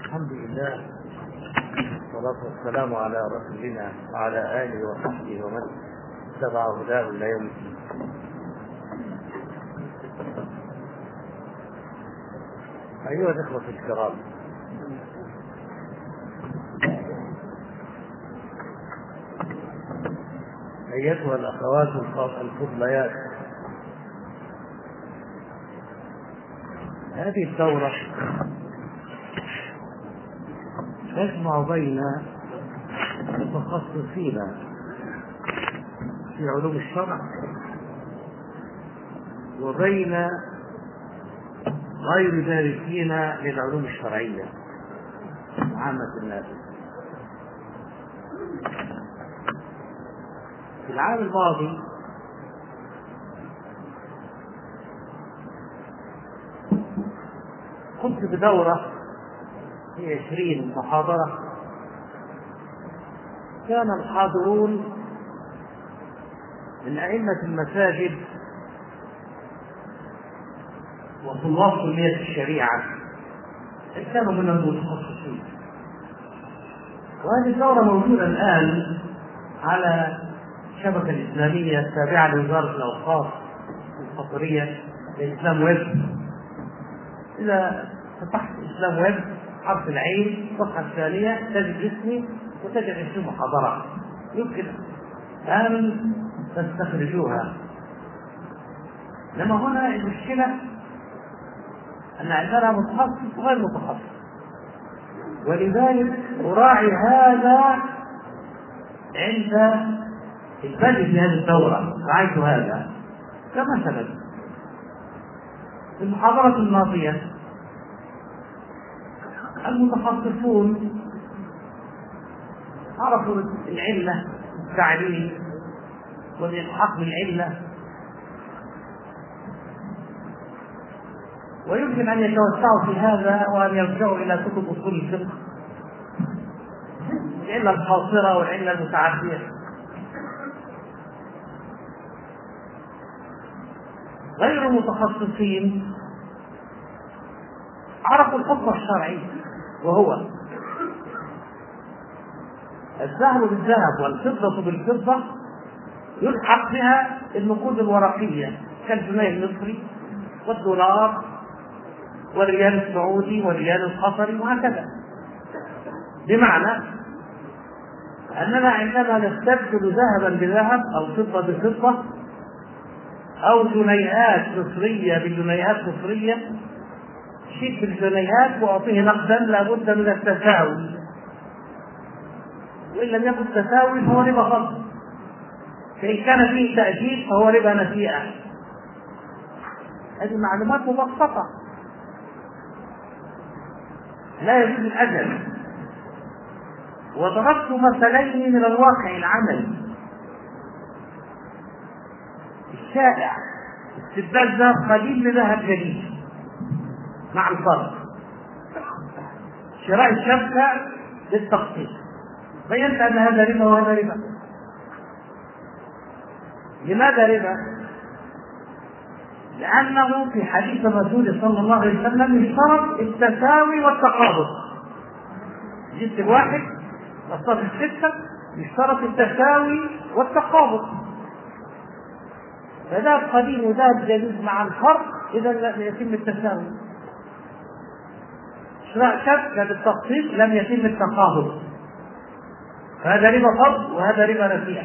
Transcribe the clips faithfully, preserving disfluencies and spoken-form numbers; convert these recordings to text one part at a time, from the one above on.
الحمد لله والصلاة والسلام على رسولنا وعلى آله وصحبه ومن اتبع هداه إلى يوم الدين. أيها الإخوة الكرام، أيتها الأخوات الفضليات، هذه الدورة تجمع بين متخصصين في علوم الشرع وبين غير دارسين للعلوم الشرعية عامة الناس. في العام الماضي قمت بدورة في عشرين محاضرة، كان الحاضرون من أئمة المساجد وطلاب كلية الشريعة، كانوا من المتخصصين. وهذه الدورة موجودة الآن على الشبكة الإسلامية التابعة لوزارة الأوقاف القطرية لإسلام ويب. إذا فتحت إسلام ويب حرف العين الصفحة الثانية تجد اسمي وتجد عشرين محاضرة، يمكن أن تستخرجوها. لما هنا المشكلة أن عندنا متخصص وغير متخصص، ولذلك أراعي هذا عند البدء في هذه الدورة. رأيت هذا كمثلا في المحاضرة الماضية المتخصصون عرفوا العلة والتعليل والإلحاق بالعلة، ويمكن أن يتوسعوا في هذا وأن يرجعوا إلى كتب أصول الفقه، العلة القاصرة والعلة المتعدية. غير المتخصصين عرفوا الحكم الشرعي، وهو الذهب بالذهب والفضة بالفضة يلحق بها النقود الورقية كالجنيه المصري والدولار والريال السعودي والريال القطري وهكذا. بمعنى أننا عندما نستبدل ذهبا بذهب أو فضة بفضة أو جنيهات مصرية بجنيهات مصرية، شيء بالجنيهات وأعطيه نقدا لابد من التساوي، وإن لم يكن تساوي فهو ربا فضل، فإن كان فيه تأجيل فهو ربا نسيئة. هذه معلومات مبسطة لا يجوز الأجل. وضربت مثلين من الواقع العملي الشائع: استبدال ذهب قديم بذهب جديد مع الفرق، شراء الشبكة للتقسيط. بينت أن هذا ربا وهذا ربا. لماذا ربا؟ لأنه في حديث الرسول صلى الله عليه وسلم اشترط التساوي والتقابض. الجنس الواحد والصف الستة يشترط التساوي والتقابض، فذهب قديم وذهب جديد مع الفرق إذا لم يتم التساوي. شراء شبكة بالتقسيط لم يتم التقابض، فهذا ربا فضل وهذا ربا نسيئة.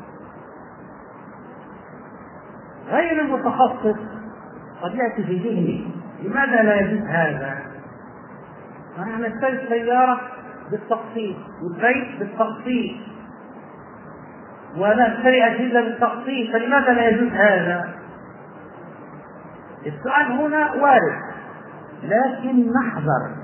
غير المتخصص قد يأتي في ذهني: لماذا لا يجوز هذا؟ أنا نشتري سيارة بالتقسيط والبيت بالتقسيط ونشتري أجهزة بالتقسيط، فلماذا لا يجوز هذا؟ السؤال هنا وارد، لكن نحذر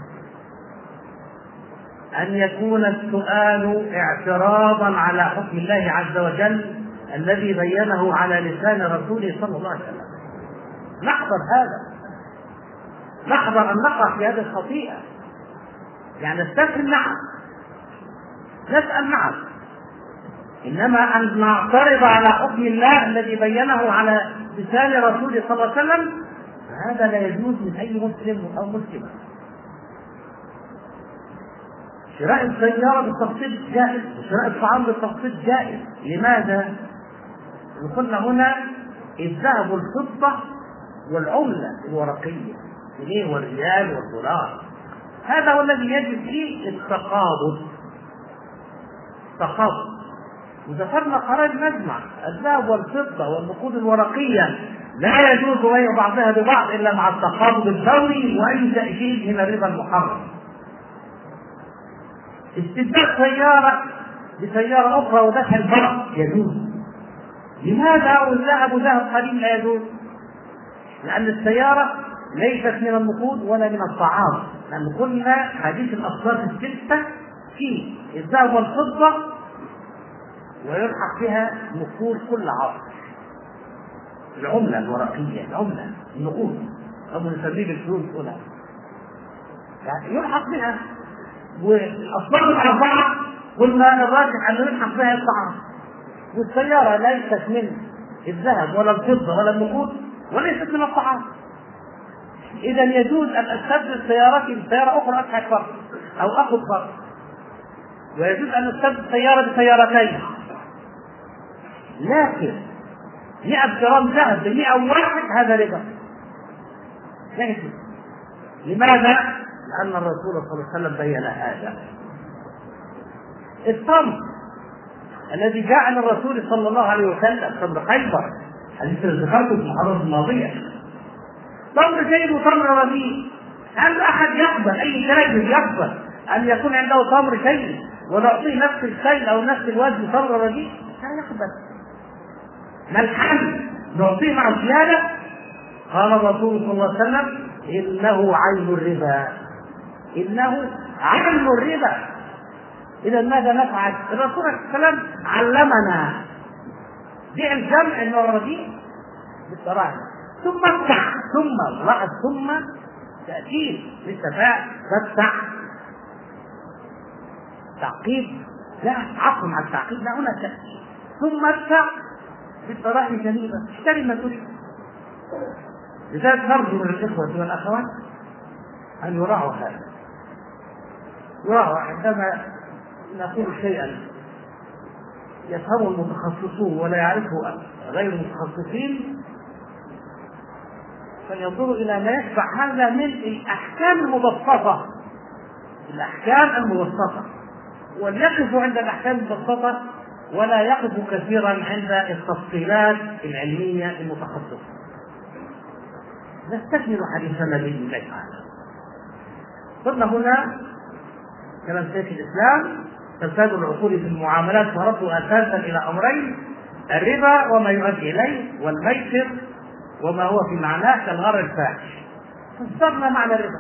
أن يكون السؤال اعتراضا على حكم الله عز وجل الذي بينه على لسان رسوله صلى الله عليه وسلم. نحذر هذا، نحذر أن نقع في هذه الخطيئة. يعني نستفهم نعم، نسأل نعم، إنما أن نعترض على حكم الله الذي بينه على لسان رسوله صلى الله عليه وسلم هذا لا يجوز من أي مسلم أو مسلمة. شراء السيارة بالتقسيط جائز وشراء الطعام بالتقسيط جائز. لماذا؟ قلنا هنا الذهب والفضة والعملة الورقية الجنيه والريال والدولار، هذا هو الذي يجب فيه التقابض. تقابض وذكرنا قرار المجمع الذهب والفضة والنقود الورقية لا يجوز بيع بعضها ببعض إلا مع التقابض الدوري وأي تأكيد من الربا المحرم. استبدال سيارة بسيارة أخرى ودفع الفرق يجوز. لماذا والذهب ذهب قليل لا يجوز؟ لأن السيارة ليست من النقود ولا من الطعام، لأن قلنا حديث الأصناف الستة في الذهب والفضة ويلحق بها نقود كل عصر. العملة الورقية، العملة النقود أو نسميه بالفلوس هنا يعني يلحق بها. والأصناف الأربعة قلنا الراجح أن يلحق بها الطعام. والسيارة ليست من الذهب ولا الفضة ولا النقود وليست من الطعام، إذا يجوز أن أستبدل سيارتي بسيارة أخرى أدفع فرق أو أخذ فرق، ويجوز أن أستبدل سيارة بسيارتين. لكن مئة جرام ذهب بمئة واحد هذا ربا لا يجوز. لماذا؟ لأن الرسول صلى الله عليه وسلم بين هذا. التمر الذي جاء عن الرسول صلى الله عليه وسلم تمر خيبر، حديث ذكرته في المحاضرة الماضية، تمر جيد وتمر رديء. هل أحد يقبل أي تاجر يقبل أن يكون عنده تمر جيد ونعطيه نفس الشيء أو نفس الوزن تمر رديء؟ لا يقبل. ما الحل؟ نعطيه مع زيادة؟ قال الرسول صلى الله عليه وسلم إنه عين الربا، إنه عين الربا. إذا ماذا نفعل؟ الرسول صلى الله عليه وسلم علمنا بيع الجمع إنه رديء بالصراحة، ثم ادفع، ثم لاحظ ثم تأكيد للتفاعل، تدفع تعقيب، لا عفوا مع التعقيب، لا هنا تأكيد، ثم ادفع بالصراحة جميلة، اشتري ما تريد. لذلك نرجو من الإخوة والأخوات أن يراعوا هذا، يراعوا عندما نقول شيئا يفهمه المتخصصون ولا يعرفه غير المتخصصين، فلينظروا إلى ما يشبع هذا من الأحكام المبسطة، الأحكام المبسطة، وليقفوا عند الأحكام المبسطة ولا يقفوا كثيرا عند التفصيلات العلمية المتخصصة. نستكمل حديثنا بإذن الله تعالى. قلنا هنا كلام شيخ الإسلام فساد العقول في المعاملات ورده أساسا إلى أمرين: الربا وما يؤدي إليه، والميسر وما هو في معناه كالغرر الفاحش. فسرنا معنى الربا،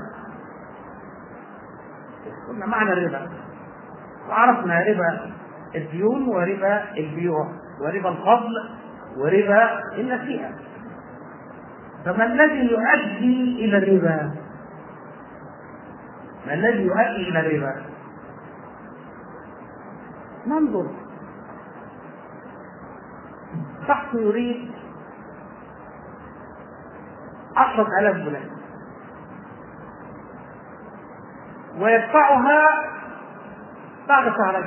قلنا معنى الربا وعرفنا ربا الديون وربا البيوع وربا الفضل وربا النسيئة. فما الذي يؤدي إلى الربا؟ ما الذي يؤدي إلى الربا؟ ننظر. شخص يريد عشرة آلاف جنيه ويدفعها بعد شهرين،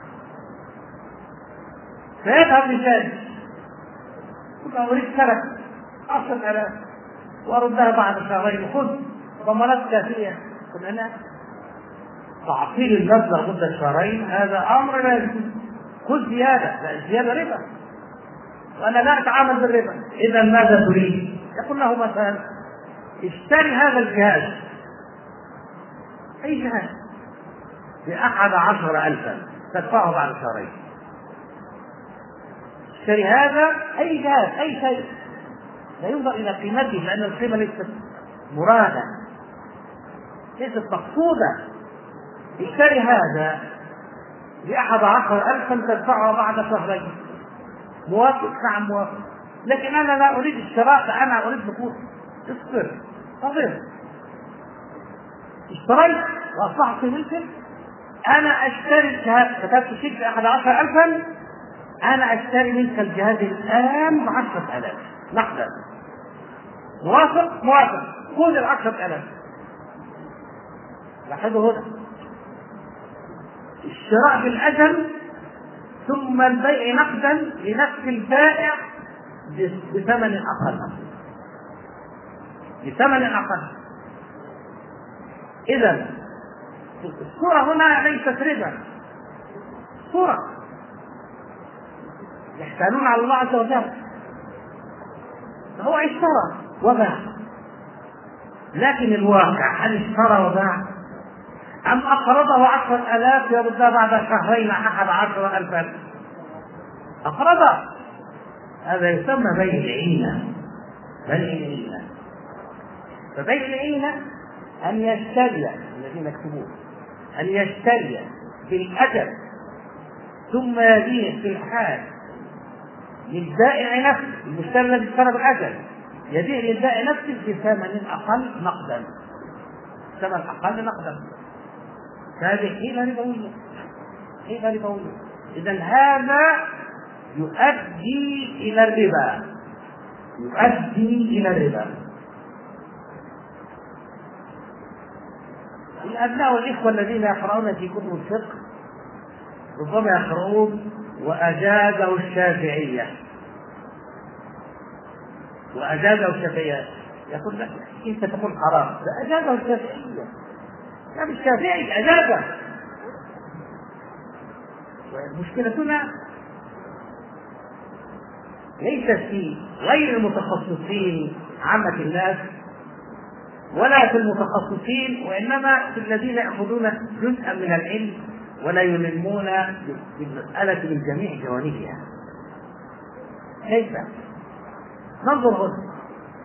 فيذهب للتاجر يقول أريد سلف عشرة آلاف وأردها بعد شهرين، خذ ضمانات كافية. قلنا لا، تعطيل المبلغ مدة شهرين هذا أمر لا يجوز، خذ زيادة، لا الزيادة ربا وأنا لا أتعامل بالربا. إذا ماذا تريد؟ يقول له مثلا اشتري هذا الجهاز، أي جهاز، بأحد عشر ألفا تدفعه بعد شهرين. اشتري هذا أي جهاز أي شيء، لا ينظر إلى قيمته لأن القيمة ليست مرادة ليست مقصودة. اشتري هذا بأحد عشر ألفا تدفعه بعد شهرين. موافق؟ نعم موافق، لكن أنا لا أريد الشراء، فأنا أريد نقود. اصبر صبر، اشتريت وأصبحت في ملكك. أنا أشتري الجهاز، كتبت شيك بأحد عشر ألفا، أنا أشتري منك الجهاز الآن بعشرة آلاف نقدا. موافق؟ موافق، خذ العشرة آلاف. لاحظوا هنا الشراء بالأجل ثم البيع نقدا لنفس البائع بثمن أقل بثمن أقل. إذا الصورة هنا ليست ربا، صورة يحتالون على الله عز وجل. هو اشترى وباع، لكن الواقع هل اشترى وباع أم أقرضه عشرة آلاف يردها بعد شهرين أحد عشر ألفا؟ أقرضه. هذا يسمى بيع العينة. بيع العينة فبيع العينة أن يشتري الذين يكتبون أن يشتري بالأجل ثم يبيع في الحال للبائع نفسه، المشتري الذي اشترى بالأجل يبيع للبائع نفسه بثمن أقل نقدا، ثمن أقل نقدا. هذه حيلة ربوية، حيلة ربوية. إذن هذا يؤدي إلى الربا، يؤدي إلى الربا. الأبناء والإخوة الذين يقرؤون في كتب الفقه ربما يقرؤون وأجازه الشافعية، وأجازه الشافعية. يقول لك كيف تقول حرام؟ لا، أجازه الشافعية، لا الشافعي أجازه. مشكلتنا ليست في غير المتخصصين عامة الناس ولا في المتخصصين، وإنما في الذين يأخذون جزءا من العلم ولا يلمون بالمسألة من جميع جوانبها. كيف؟ ننظر هنا.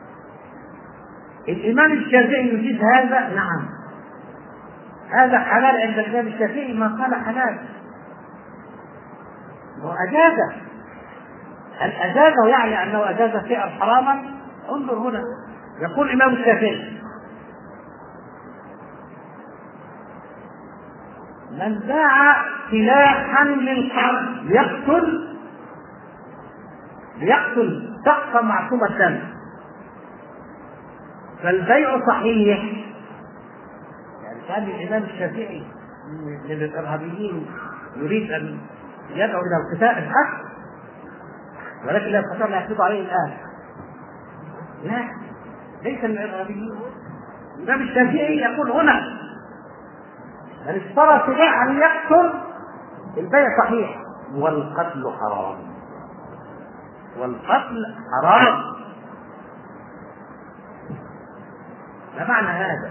الإمام الشافعي يجيز هذا؟ نعم، هذا حلال عند الإمام الشافعي ما قال حلال، وأجازه. هل أجازه يعني أنه أجاز شيئا حراما؟ انظر هنا، يقول الإمام الشافعي: من باع سلاحا للحرب يقتل يقتل شخصا معصوم الدم فالبيع صحيح. يعني كان الإمام الشافعي من الإرهابيين يريد أن يدعو إلى القتال الحق، ولكن لا يستطيع أن يحافظ عليه الآن. لا، ليس من الإرهابيين. الإمام الشافعي يقول هنا: من اشترى سلاحا يقتل البيع صحيح والقتل حرام، والقتل حرام. ما معنى هذا؟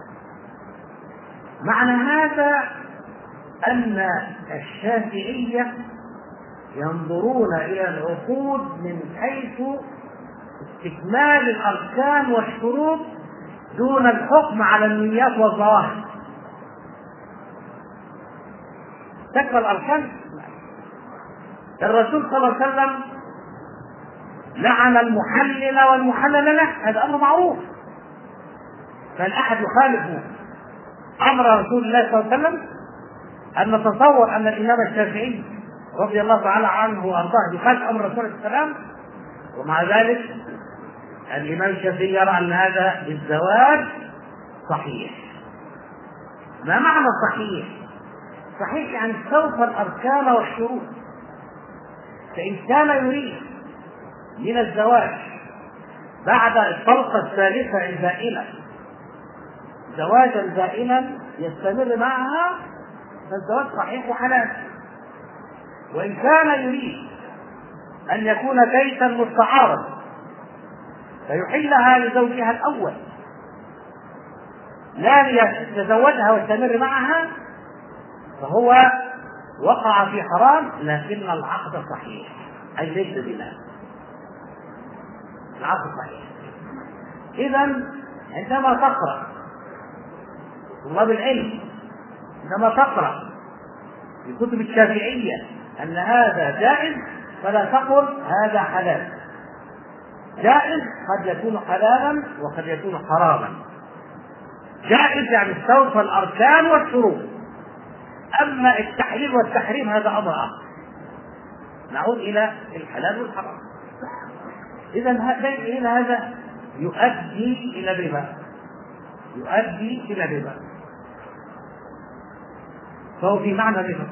معنى هذا أن الشافعية ينظرون إلى العقود من حيث استكمال الأركان والشروط دون الحكم على النيات والظواهر. تكمل الأركان. الرسول صلى الله عليه وسلم لعن المحلل والمحلل له، هذا أمر معروف. فالأحد يخالف أمر رسول الله صلى الله عليه وسلم أن نتصور أن الإمام الشافعي رضي الله تعالى عنه وأرضاه يخالف أمر رسول الله صلى الله عليه وسلم، ومع ذلك الإمام الشافعي يرى أن هذا الزواج صحيح. ما معنى صحيح؟ صحيح يعني استوفى الأركان والشروط. فإن كان يريد من الزواج بعد الطلقة الثالثة الزائلة زواجا زائلا يستمر معها فالزواج صحيح وحلال. وإن كان يريد أن يكون بيتا مستعارا فيحلها لزوجها الأول لا يتزوجها ويستمر معها فهو وقع في حرام، لكن العقد صحيح، أي ليس بنا، العقد صحيح. إذن عندما تقرأ طلاب العلم، عندما تقرأ في كتب الشافعية أن هذا جائز فلا تقل هذا حلال. جائز قد يكون حلالا وقد يكون حراما. جائز يعني استوفى الأركان والشروط. أما التحليل والتحريم هذا أمر آخر. نعود إلى الحلال والحرام. إذن هذا يؤدي إلى الربا، يؤدي إلى الربا. فهو في معنى الربا.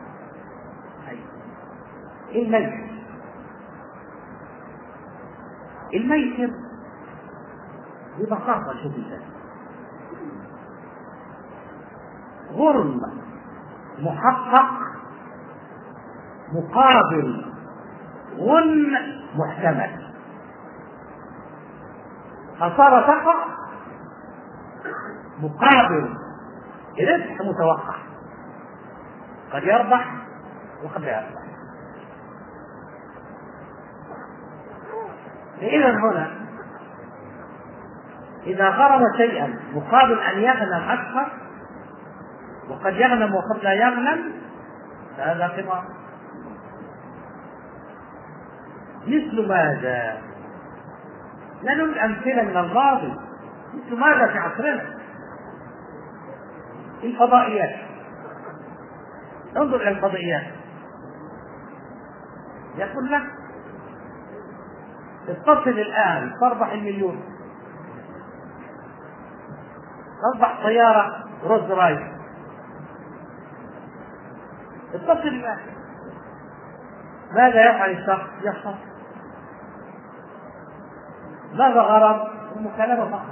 الميسر الميسر ببساطة شديدة غرم محقق مقابل غنم محتمل. خسارة تقع مقابل ربح متوقع، قد يربح وقد لا يربح. إذا هنا إذا غرم شيئا مقابل أن يغنم أكثر وقد يغنم وقد لا يغنم فهذا قمار. مثل ماذا؟ نجد أمثلة من الماضي. مثل ماذا في عصرنا؟ الفضائيات. انظر إلى الفضائيات، يقول لك اتصل الآن تربح المليون، تربح سيارة روز رايس، اتصل الآن. ماذا يفعل الشخص؟ يخسر. ماذا غرم؟ المكالمة فقط،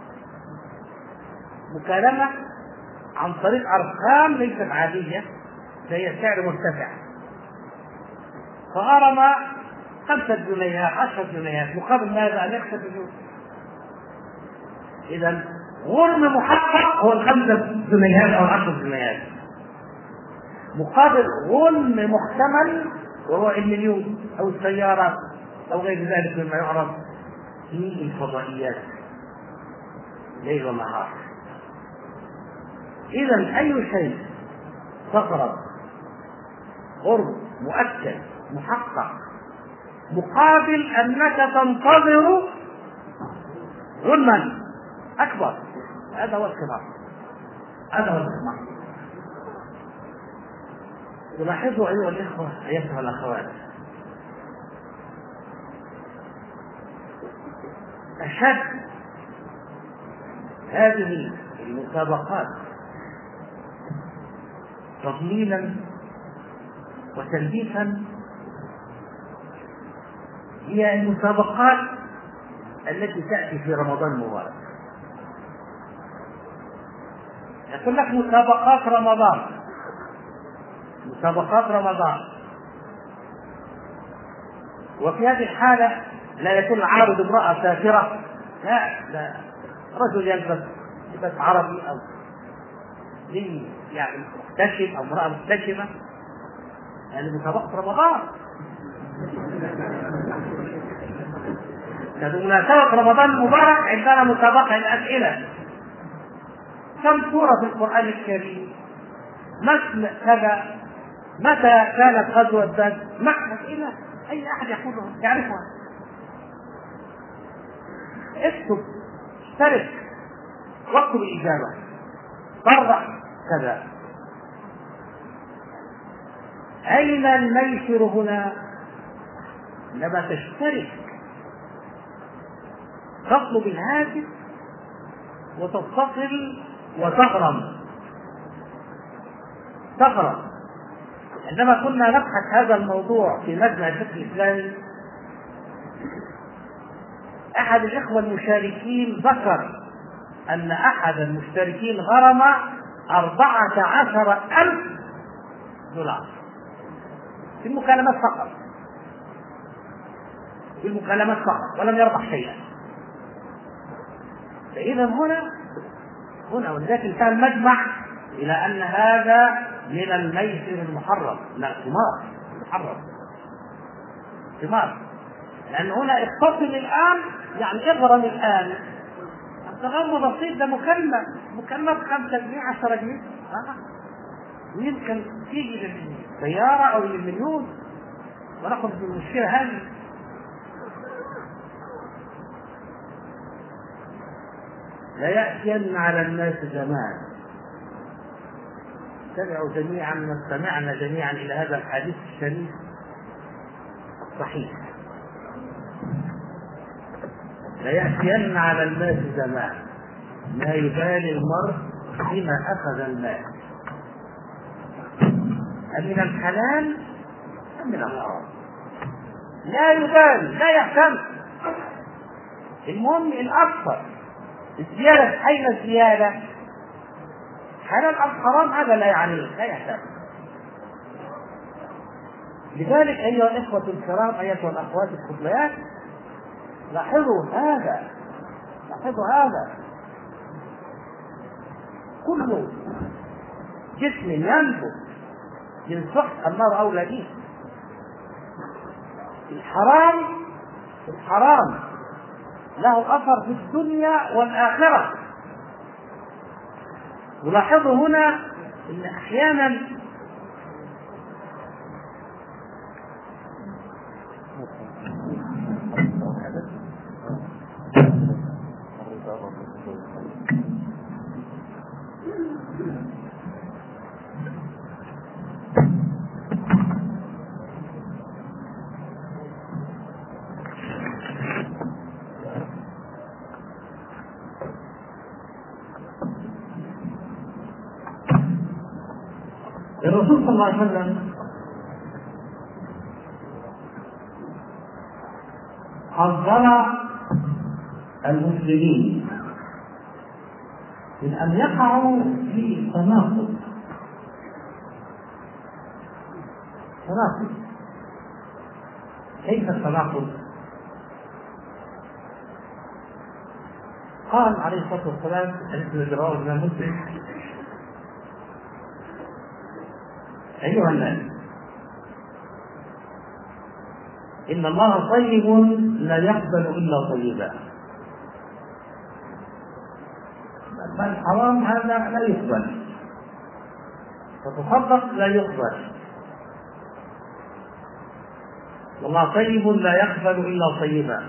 مكالمة عن طريق أرقام ليست عادية، هي سعر مرتفع، فغرم خمسة جنيهات عشرة جنيهات مقابل ماذا؟ أن يخسر مليون. إذا غرم محقق هو الخمسة جنيهات أو عشرة جنيهات مقابل غرم محتمل وهو المليون أو السيارة أو غير ذلك مما يعرف في الفضائيات ليل ونهار. إذا أي شيء تقرب غرم مؤكد محقق مقابل أنك تنتظر غنما أكبر، هذا هو القمار. هذا هو القمار. تلاحظوا أيها الإخوة أيها الأخوات، أشد هذه المسابقات تضليلا وتلبيسا هي المسابقات التي تأتي في رمضان المبارك. يقول لك مسابقات رمضان، مسابقات رمضان، وفي هذه الحالة لا يكون عارض امرأة سافرة، لا لا، رجل يلبس لباس عربي أو يعني محتشم أو امرأة محتشمة، يعني مسابقة رمضان. بمناسبة رمضان المبارك عندنا مسابقة الأسئلة. كم سورة في القرآن الكريم؟ مثل كذا، متى كانت غزوة بدر؟ مع أسئلة أي أحد يقولها يعرفها. اكتب، اشترك، واكتب الإجابة، صرح كذا. أين الميسر هنا؟ لما تشترك تطلب الهاتف وتتصل وتغرم تغرم. عندما كنا نبحث هذا الموضوع في مجمع الفقه الإسلامي، أحد الإخوة المشاركين ذكر أن أحد المشتركين غرم أربعة عشر ألف دولار في المكالمات فقط، في المكالمات فقط، ولم يربح شيئا. فإذا هنا هنا ولذلك انتهى المجمع إلى أن هذا من الميسر المحرم، لا قمار محرم، قمار. لأن هنا اتصل الآن يعني اغرم الآن، التغرم بسيط، ده مكلمة مكلمة بخمسة جنيه عشرة جنيه يمكن تيجي للسيارة أو للمليون ونأخذ بالمشكلة هذه. لا يأتين على الناس زمان، استمعوا جميعا واستمعنا جميعا إلى هذا الحديث الشريف الصحيح. لا يأتين على الناس زمان ما يبالي المرء بما أخذ المال. أمن الحلال أم من الحرام، لا يبالي، لا يهتم، المهم الأكثر الزيادة. أين الزيادة؟ حلال أم حرام؟ هذا لا يعنيه، لا يهتم. لذلك أيها الإخوة الكرام، أيتها الأخوات الفضليات، لاحظوا هذا، لاحظوا هذا، كل جسم ينبت من سحت النار أولى به. الحرام الحرام له أثر في الدنيا والآخرة. ولاحظوا هنا أن أحيانا الرسول صلى الله عليه وسلم حذر المسلمين من أن يقعوا في تناقض. تناقض كيف التناقض؟ قال عليه الصلاة والسلام الذي رواه الإمام مسلم: أيها الناس، إن الله طيب لا يقبل إلا طيبا. فالحرام هذا لا يقبل، فتصدق لا يقبل. والله طيب لا يقبل إلا طيبا.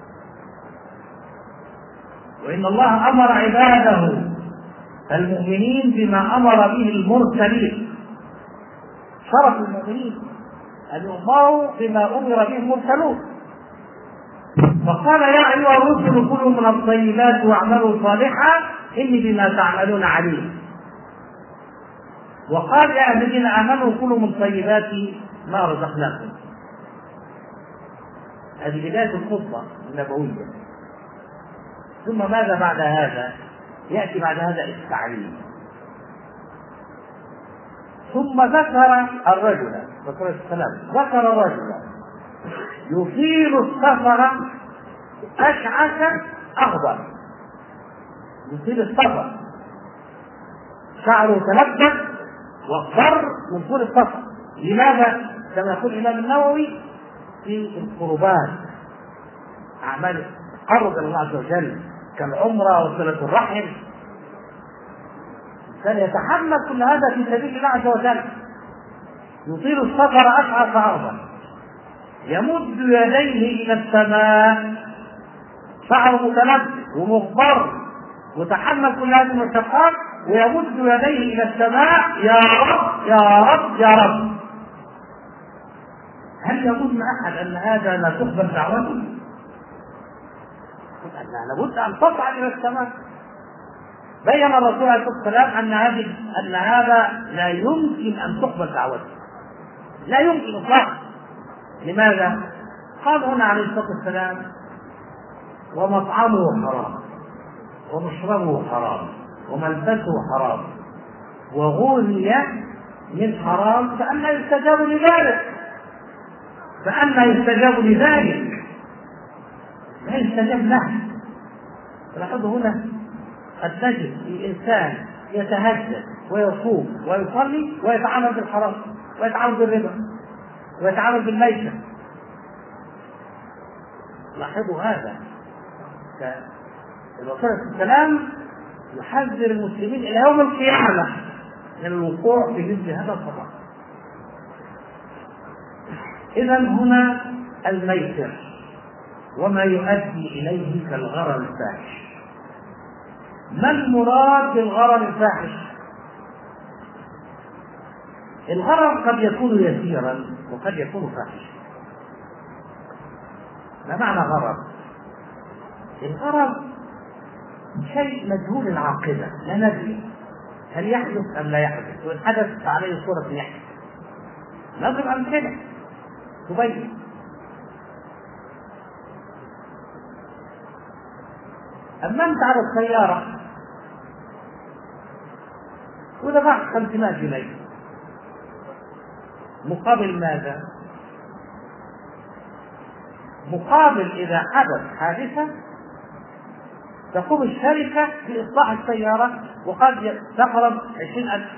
وإن الله أمر عباده المؤمنين بما أمر به المرسلين. شرف المؤمنين أن يؤمروا بما أمر به المرسلون. فقال: يا أيها الرسل كلوا من الطيبات واعملوا صالحا إني بما تعملون عليم. وقال: يا الذين آمنوا كلوا من طيبات ما رزقناكم. هذه بداية الخطبة النبوية. ثم ماذا بعد هذا؟ يأتي بعد هذا التعليم. ثم ذكر الرجل ذكر السلام ذكر الرجل يطيل السفر أشعث أغبر. يطيل السفر، شعره تلبس واصفر من طول السفر. لماذا؟ كما يقول الإمام النووي في القربات، أعمال التقرب إلى الله عز وجل كالعمرة وصلة الرحم، كان يتحمل كل هذا في سبيل الله عز وجل. يطيل السفر أشعث أغبر، يمد يديه إلى السماء، شعره متلبس ومغبر، وتحمل كل هذه المشقات، ويمد يديه إلى السماء: يا رب يا رب يا رب. هل يظن أحد أن هذا لا تقبل دعوته؟ لابد أن تصعد إلى السماء. بين الرسول عليه الصلاة والسلام أن هذه أن هذا لا يمكن أن تقبل دعوته، لا يمكن إطلاقا. لماذا؟ قال هنا عليه الصلاة والسلام: ومطعمه حرام ومشربه حرام وملبسه حرام وغذي من حرام، فأنى يستجاب لذلك؟ فأنى يستجاب لذلك؟ لا يستجاب له. لاحظوا هنا قد نجد الإنسان يتهجد ويصوم ويصلي ويتعامل بالحرام ويتعامل بالربا ويتعامل بالميتة. لاحظوا هذا. الرسول عليه السلام يحذر المسلمين إلى يوم القيامة من الوقوع في مثل هذا الخطأ. إذن هنا الميسر وما يؤدي إليه كالغرر الفاحش. ما المراد بالغرر الفاحش؟ الغرر قد يكون يسيرا وقد يكون فاحشا. ما معنى غرر؟ الغرر شيء مجهول العاقبة، لا ندري هل يحدث أم لا يحدث، وإن حدث فعليه صورة يحدث. نضرب أمثلة تبين. أمنت على السيارة ودفعت خمسمائة جنيه مقابل ماذا؟ مقابل إذا حدث حادثة تقوم الشركة بإصلاح السيارة وقد تقرب عشرين ألف.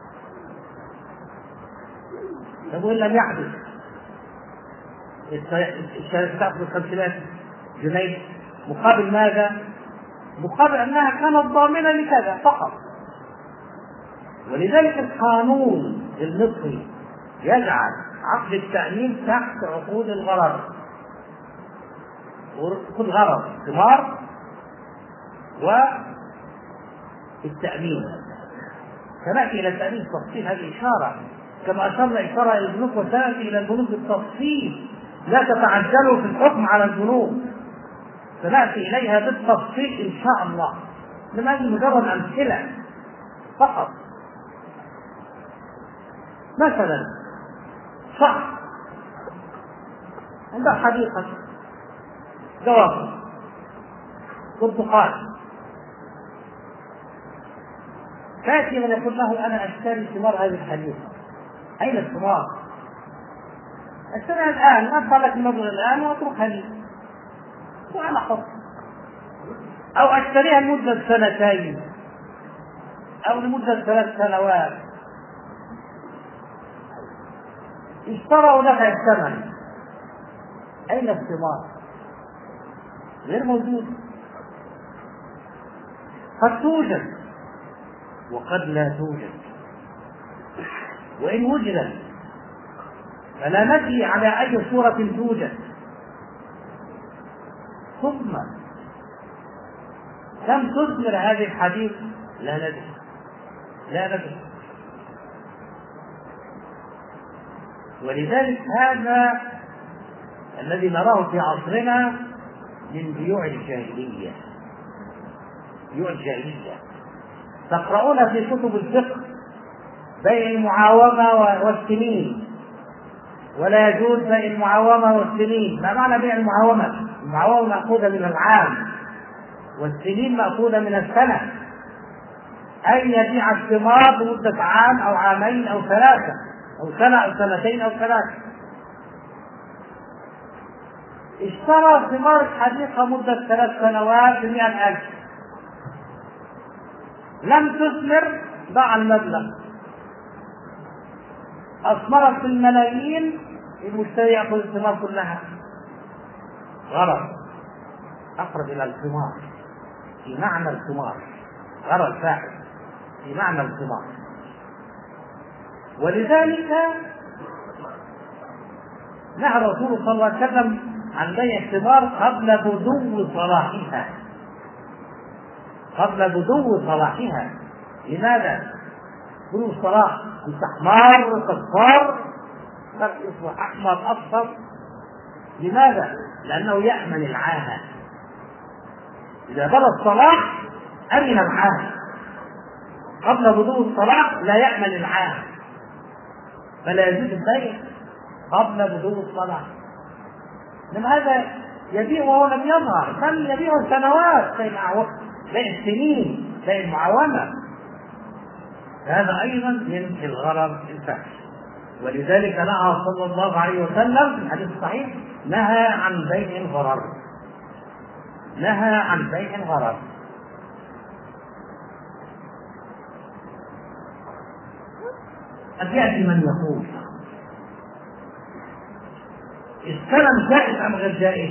تقول لم يحدث، الشركة تأخذ خمسمائة جنيه مقابل ماذا؟ مقابل أنها كانت ضامنة لكذا فقط. ولذلك القانون المصري يجعل عقد التأمين تحت عقود الغرر. كل غرر ثمار والتأمين. سنأتي إلى التأمين بالتفصيل، هذه إشارة كما أشرنا إشارة إلى البنوك، وسنأتي إلى البنوك بالتفصيل. لا تتعجلوا في الحكم على البنوك، سنأتي إليها بالتفصيل إن شاء الله، من أجل مجرد أمثلة فقط. مثلا شخص عنده حديقة جوافة برتقال، فاتي من يقول له أنا أشتري ثمار هذه الحديقة. أين الثمار؟ أشتريها الآن، أدفع لك المبلغ الآن وأتركها لي وأنا أحط، أو أشتريها لمدة سنتين أو لمدة ثلاث سنوات. اشترى ودفع الثمن، أين الثمار؟ غير موجود. قد توجد وقد لا توجد، وإن وجدت فلا ندري على أي صورة توجد. ثم لم تثمر هذه الحديقة، لا ندري لا ندري. ولذلك هذا الذي نراه في عصرنا من بيوع الجاهلية. بيوع الجاهلية تقرؤون في كتب الفقه بيع المعاومة والسنين، ولا يجوز بيع المعاومة والسنين. ما معنى بيع المعاومة؟ المعاومة مأخوذة من العام والسنين مأخوذة من السنة، أي يبيع الثمار لمدة عام أو عامين أو ثلاثة أو سنة أو سنتين أو ثلاثة. اشترى ثمار الحديقة مدة ثلاث سنوات بمئة ألف، لم تثمر، ضاع المبلغ. أثمرت الملايين، المشتري يأخذ الثمار كلها. غرر، أقرب إلى الثمار في معنى الثمار، غرر فاحش في معنى الثمار. ولذلك نهى الرسول صلى الله عليه وسلم عن بيع الثمار قبل بدو صلاحها، قبل بدو صلاحها. لماذا؟ بدو الصلاح أن تحمر تصفر يصبح أحمر أصفر. لماذا؟ لأنه يأمن العاهة. إذا بدا الصلاح أمن العاهة، قبل بدو الصلاح لا يأمن العاهة، فلا يجوز البيع قبل بدو الصلاح. من هذا يبيع وهو لم يظهر، بل يبيع سنوات، بيع سنين، بيع معاومة. هذا أيضا من الغرر الفاحش. ولذلك نهى صلى الله عليه وسلم في الحديث الصحيح، نهى عن بيع الغرر، نهى عن بيع الغرر. قد يأتي من يقول السلم جائز أم غير جائز؟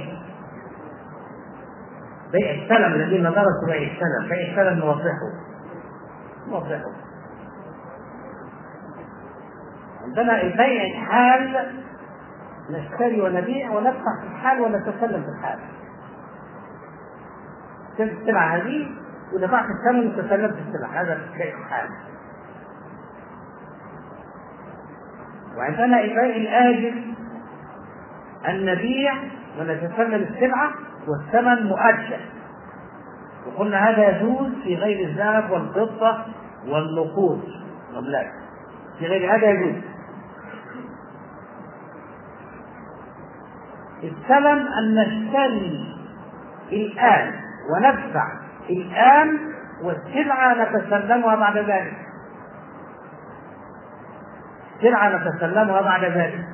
بيع السلم الذي نظرت بيع السلم، بيع السلم نوضحه نوضحه عندنا البيع الحال، نشتري ونبيع وندفع في الحال ونتسلم في الحال. كنت السلعة هذه ودفعت الثمن وتسلمت السلعة، هذا بيع الحال. وعندنا البيع الآجل، أن نبيع ونتسلم السلعة والثمن مؤجل، وقلنا هذا يجوز في غير الذهب والفضة والنقود والأملاك، في غير هذا يجوز. السلم أن نشتري الآن وندفع الآن والسلعة نتسلمها بعد ذلك. السلعة نتسلمها بعد ذلك.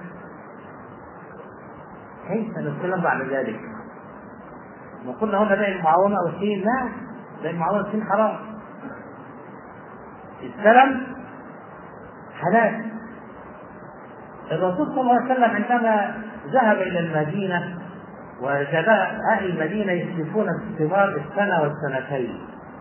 كيف نتسلم بعد ذلك؟ ما قلنا هنا بيع المعاومة أو السين؟ لا، بيع المعاومة والسين حرام. السلم حلال. الرسول صلى الله عليه وسلم عندما ذهب إلى المدينة وجد أهل المدينة يسلفون الثمار السنة والسنتين،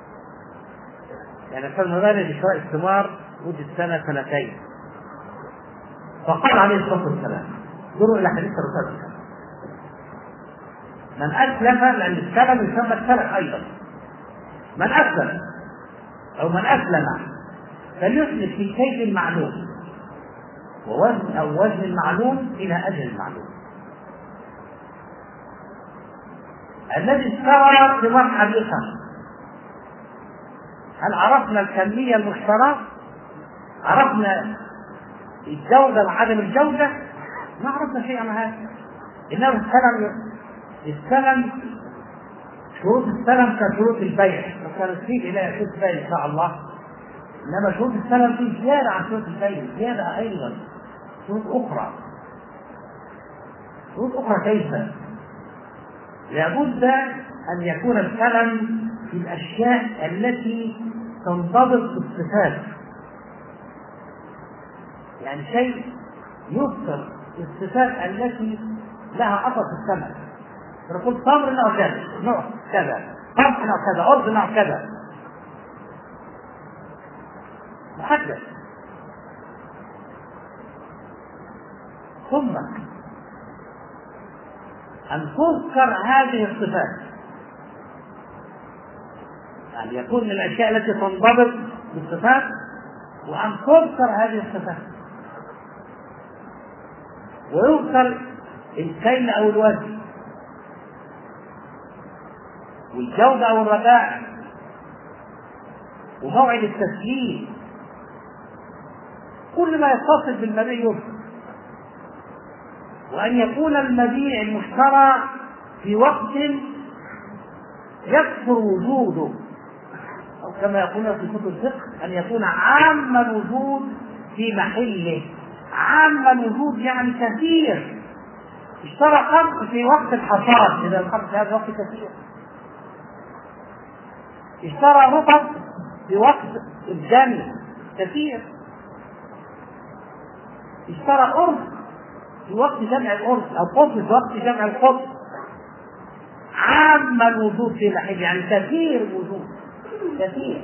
يعني كان مبالغ بشراء الثمار مدة سنة سنتين، فقال عليه الصلاة والسلام: انظروا إلى حديث الرسول صلى الله عليه وسلم: من أسلف، لأن السلم يسمى السلف أيضا، من أسلم أو من أسلم فليسلف في كيد معلوم ووزن أو وزن معلوم إلى أجل معلوم. الذي اشترى ثمار حديقة، هل عرفنا الكمية المشتراه؟ عرفنا الجودة وعدم الجودة؟ ما عرفنا شيء عن هذا. إنما السلم السلم شروط السلم كشروط البيع، وسنسير إلى شروط البيع إن شاء الله. إنما شروط السلم في زيادة عن شروط البيع، زيادة أيضا شروط أخرى. شروط أخرى كيف؟ لابد أن يكون السلم في الأشياء التي تنضبط بالصفات، يعني شيء يذكر الصفات التي لها أثر في الثمن. نقول تمر نوع كذا، نوع كذا، قمح نوع كذا، أرز نوع كذا، محدد. ثم أن تذكر هذه الصفات، يعني يكون من الأشياء التي تنضبط بالصفات، وأن تذكر هذه الصفات، ويذكر الكيل أو الوزن والجودة أو الرداء وموعد التسليم، كل ما يتصل بالمبيع يذكر. وأن يكون المبيع المشترى في وقت يكثر وجوده، أو كما يقولون في كتب الفقه أن يكون عام الوجود في محله. عام الوجود يعني كثير. اشترى قمح في وقت الحصاد، إذا القمح في هذا الوقت كثير. اشترى رطب في وقت الجني كثير. اشترى أرز في وقت جمع الأرز، أو قطن في وقت جمع القطن. عام الوجود في محله يعني كثير الوجود، كثير.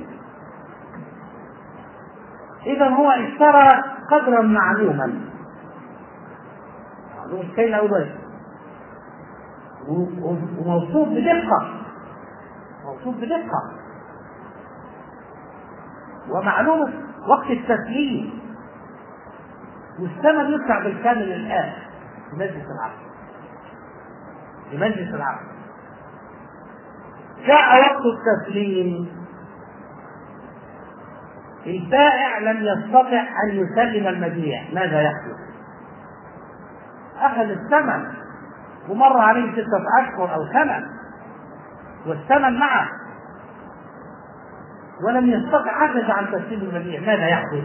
إذا هو اشترى قدرا معلوما، معلوم الكيل أو الوزن، وموصوف بدقة، موصوف بدقة، ومعلومة وقت التسليم، والثمن يدفع بالكامل الآن في مجلس العقد. في مجلس العقد جاء وقت التسليم، البائع لم يستطع أن يسلم المبيع، ماذا يحدث؟ أخذ الثمن ومر عليه ستة أشهر أو سنة والثمن معه، ولم يستطع، عجز عن تسليم المبيع، ماذا يحدث؟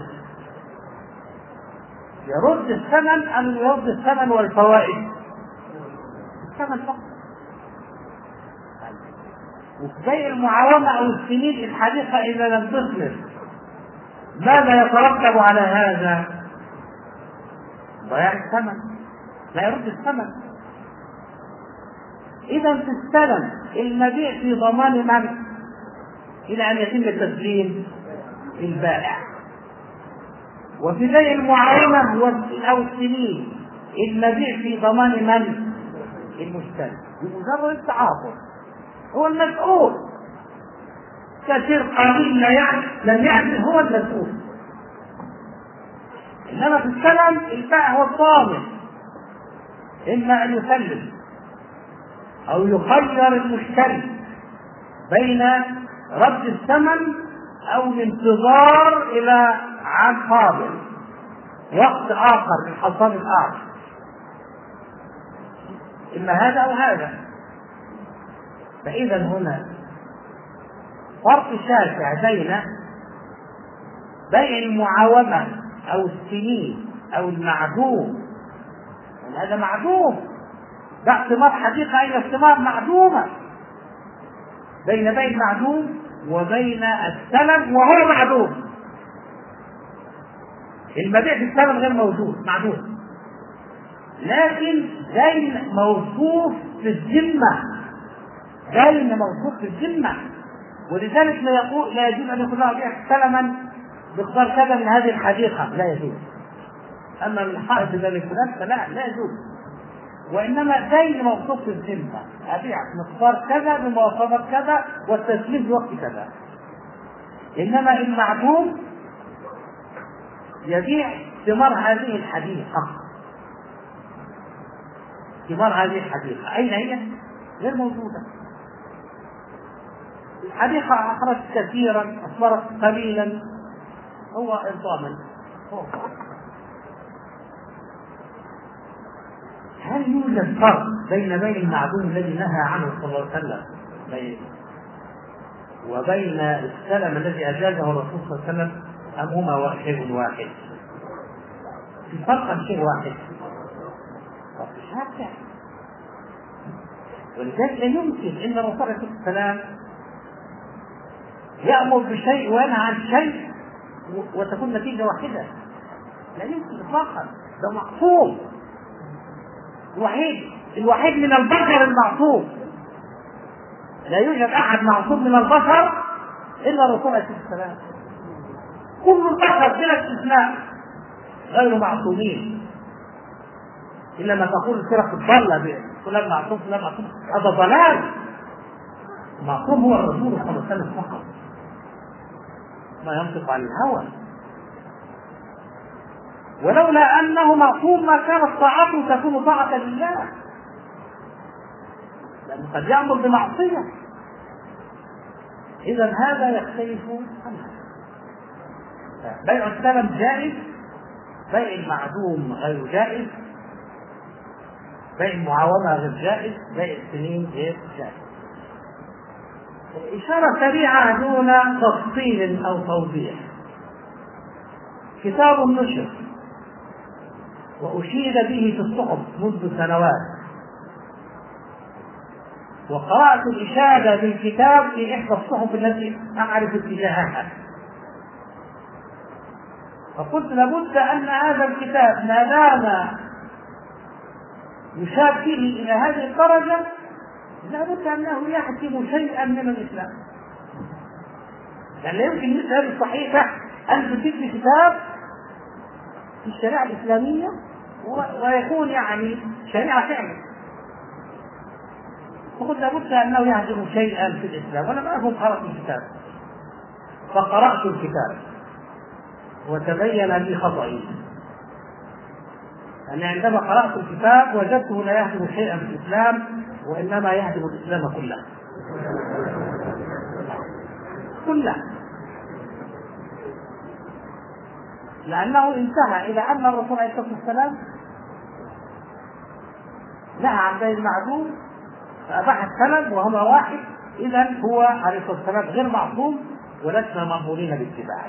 يرد الثمن أم يرد الثمن والفوائد؟ الثمن فقط. وفي بيع المعاومة أو السنين الحديثة إذا لم تسلم، ماذا يترتب على هذا؟ ضياع الثمن، لا يرد الثمن. إذا في السلم المبيع في ضمان من؟ إلى أن يتم التسليم البائع. وفي بيع المعاومة أو السنين المبيع في ضمان من؟ المشتري، بمجرد التعاطف هو المسؤول. كثير قليل لا يعني لم يعمل، هو المسؤول. إنما في السلم البائع هو الضامن، إما أن يسلم أو يخير المشتري بين رد الثمن أو الانتظار إلى عام قابل، وقت آخر من حصان الآخر. إما هذا أو هذا. فإذا هنا فرق شاسع بين بيع المعاومة أو السنين أو المعدوم، هذا معدوم، ده ثمار حديقة أي ثمار معدومة، بين بيع المعدوم وبين السلم وهو معدوم. المبيع في السلم غير موجود، معدوم، لكن دين موصوف في الذمة، دين موصوف في الذمة، ولذلك لا يقول لا يجوز أن يكون له بيع سلما بقدر كذا من هذه الحديقة، لا يجوز. أما من حائط ذلك فلا لا يجوز، وإنما دين موصوف في الذمة، أبيع مقدار كذا بمواصفات كذا والتسليم في وقت كذا. إنما المعدوم يبيع ثمار هذه الحديقة، ثمار هذه الحديقة أين هي؟ غير موجودة. الحديقة أخرجت كثيرا، أثمرت قليلا، هو الضامن. هل يوجد فرق بين بيع المعدوم الذي نهى عنه صلى الله عليه وسلم وبين السلم الذي أجازه الرسول صلى الله عليه وسلم، أم هما شيء واحد؟ الفرق شيء واحد، فرق شاسع. ولذلك لا يمكن أن الرسول عليه الصلاة والسلام يأمر بشيء وينهى عن شيء وتكون نتيجة واحدة، لا يمكن إطلاقا، ده معصوم، الوحيد الوحيد من البشر المعصوم، لا يوجد أحد معصوم من البشر إلا الرسول عليه الصلاة والسلام. كل البشر بلا استثناء غير معصومين، إلا ما تقول الفرق الضالة فلان معصوم فلان معصوم، هذا ضلال. المعصوم هو الرسول صلى الله عليه وسلم فقط، ما ينطق عن الهوى، ولولا أنه معصوم ما كانت طاعته تكون طاعة لله، لأنه قد يأمر بمعصية. إذا هذا يختلف عنه. بيع السلم جائز، بيع المعدوم غير جائز، بيع المعاومة غير جائز، بيع السنين غير جائز. إشارة سريعة دون تفصيل أو توضيح. كتاب النشر وأشيد به في الصحف منذ سنوات، وقرأت الإشادة بالكتاب في إحدى الصحف التي أعرف اتجاهها، فقلت لابد أن هذا الكتاب ما دام يشاد فيه إلى هذه الدرجة لابد أنه يحكم شيئا من الإسلام، يعني لا يمكن مثل هذه الصحيفة أن تفيد كتاب في الشريعة الإسلامية ويكون يعني شريعة فعلا، فقلت لابد أنه يهدم شيئا في الإسلام، ولم أكن قرأت الكتاب، فقرأت الكتاب وتبين لي خطئي، أن عندما قرأت الكتاب وجدته لا يهدم شيئا في الإسلام، وإنما يهدم الإسلام كله كله، لأنه انتهى إلى أن الرسول عليه الصلاة والسلام نهى عن بيع المعدوم فأباح السلم وهما واحد، إذن هو عليه الصلاة والسلام غير معصوم ولسنا مأمورين باتباعه.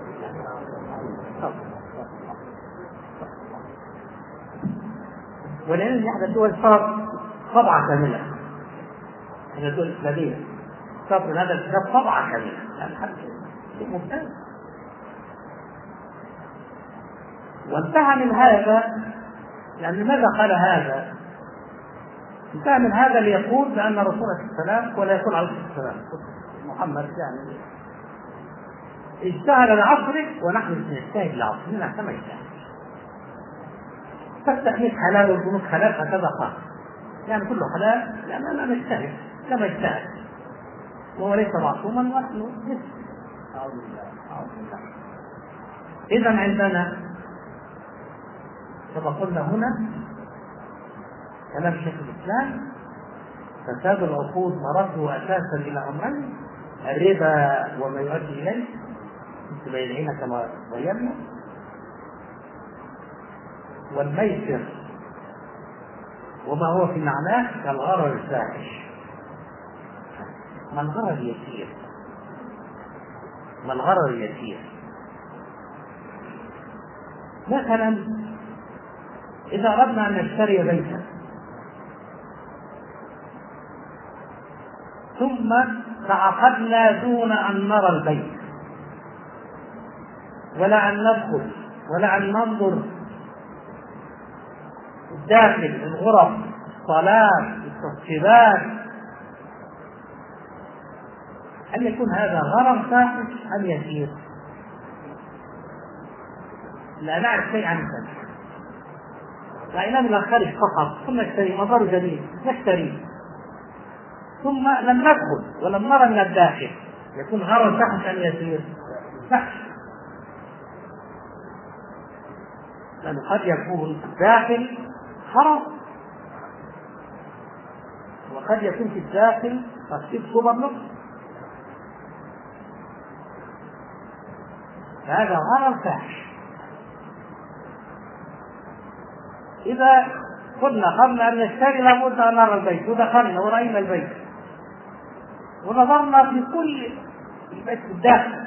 ولأن إحدى الدول صار طبعة كاملة، إحدى الدول الإسلامية صار من هذا الكتاب طبعة كاملة، يعني حد شيء ممتاز. وانتهى من هذا، يعني ماذا قال هذا؟ انتهى من هذا ليقول بأن الرسول عليه السلام ولا يقول عليه السلام محمد يعني اجتهد لعصره ونحن نجتهد لعصرنا كما اجتهد، فالتحديد حلال والبنوك حلال هكذا قال، يعني كله حلال لأننا نجتهد كما اجتهد وهو ليس معصوما ونحن نجتهد. أعوذ بالله أعوذ بالله. إذا عندنا كما قلنا هنا كلام شيخ الإسلام، فساد العقود مرده أساسا إلى أمرين: الربا وما يؤدي إليه مثل بيعنا كما بينا، والميسر وما هو في معناه كالغرر الفاحش. ما الغرر يسير، ما الغرر يسير. مثلا إذا أردنا أن نشتري بيتا ثم تعاقدنا دون أن نرى البيت ولا أن ندخل ولا أن ننظر داخل الغرف، الصالات، التشطيبات، هل يكون هذا غرر فاحش أم يسير؟ لا نعرف شيء عن ذلك، رأينا من الخارج فقط ثم نشتري مظهر جميل نشتري ثم لم ندخل ولم نرى من الداخل، يكون غرر فاحش أم يسير؟ فاحش، لأنه قد يكون الداخل حرام وقد يكون في الداخل ترتيب سوبر لوكس، فهذا غرر فاحش. إذا قلنا قبل أن نشتري لابد أن نرى البيت ودخلنا ورأينا البيت ونظرنا في كل البيت الداخل،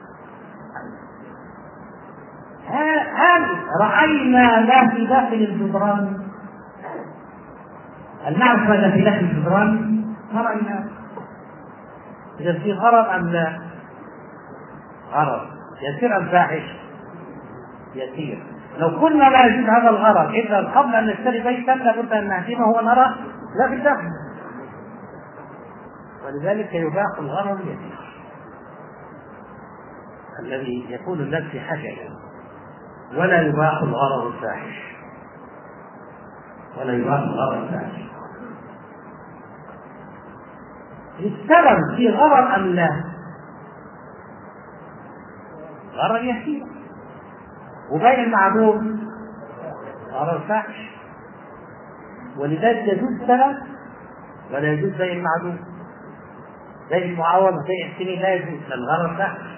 هل رأينا ما في داخل الجدران؟ هل نعرف ماذا في داخل الجدران؟ ما رأينا. إذا في غرض أم لا؟ غرض يسير أم فاحش؟ يسير. لو كنا لا يجوز هذا الغرض إذا قبل أن نشتري بيتا لابد أن نهدمه ونرى لا في الداخل، ولذلك يباح الغرض اليسير الذي يكون الناس في حاجة إليه، ولا يباح الغرض الفاحش، ولا يباح الغرض الفاحش. السبب في غرض أم لا؟ غرض يسير. وبين المعدوم غرض فاحش، ولذلك يجوز سبب ولا يجوز بين المعدوم، زي المعاوضة زي السنين لا يجوز الغرض فاحش.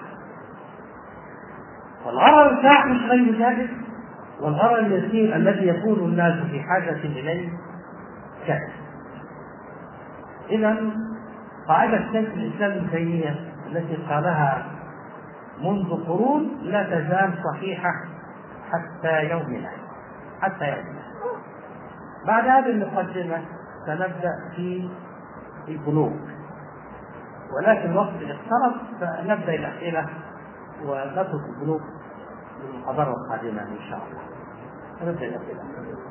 والغرض الفاحش غير جائز، والغرض اليسير الذي يكون الناس في حاجة إليه جائز. إذا قاعدة شيخ الإسلام ابن تيمية التي قالها منذ قرون لا تزال صحيحة حتى يومنا حتى يومنا. بعد هذه المقدمة سنبدأ في البنوك، ولكن الوقت اقترب فنبدأ الأسئلة ونترك البنوك للمحاضرة القادمة إن شاء الله. نبدأ الأسئلة.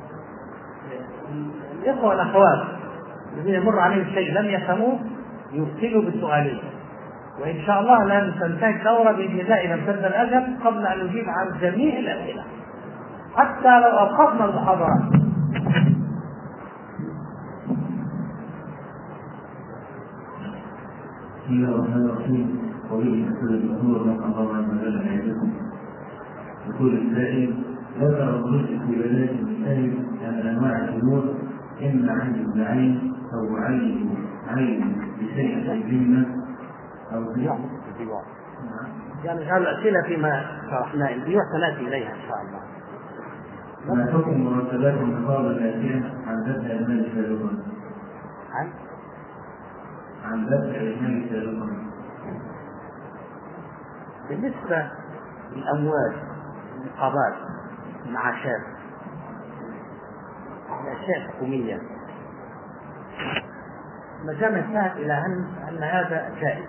الإخوة والأخوات الذين يمر عليهم شيء لم يفهموه يرسلوا بسؤالين، وإن شاء الله لن تنتهي الدورة بإذن الله إذا امتد الأجل قبل أن نجيب عن جميع الأسئلة حتى لو أوقفنا المحاضرات. بسم الله الرحمن الرحيم. قولي أستاذ الدكتور رحمه الله عز وجل يعزكم. يقول السائل: ذكر الرشد في بلاد السائل أن أنواع الأمور إما عين بعين أو عين عين بشيء الجنة أو بيوع. يعني هذه الأسئلة فيما شرحنا البيوع سنأتي إليها إن شاء الله. ما حكم مرتبات النقابة الآتية عن دفع المال سابقا؟ عن عن دفع المال سابقا. بالنسبة للأموال، النقابات، المعاشات، الأشياء الحكومية، مجال يشاهد إلى أن أن هذا جائز.